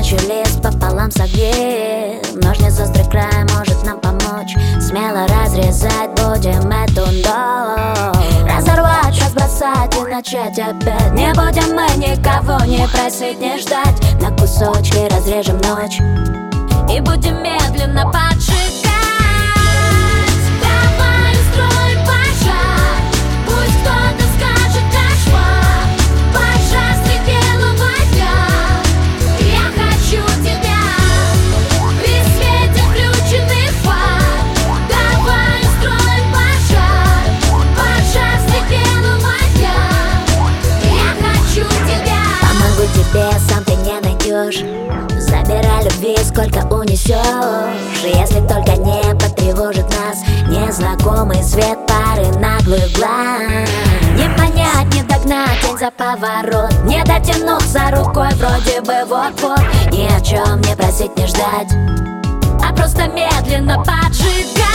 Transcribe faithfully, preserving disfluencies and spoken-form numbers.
ночью лист пополам согни. Ножниц острый край может нам помочь. Смело разрезать будем эту ночь. Разорвать, разбросать и начать опять. Не будем мы никого не просить, не ждать. На кусочки разрежем ночь и будем медленно поджигать. Давай устроим пожар, пусть кто-то скажет кошмар. Пожар среди белого дня, я хочу тебя. При свете включенных фар давай устроим пожар. Пожар среди белого дня, я хочу тебя. Помогу тебе, сам ты не найдешь. Забирай любви, сколько унесешь. Если только не потревожит нас незнакомый свет пары наглых глаз. Не понять, не догнать тень за поворот, не дотянуться рукой вроде бы вот-вот. Ни о чем не просить, не ждать, а просто медленно поджигать.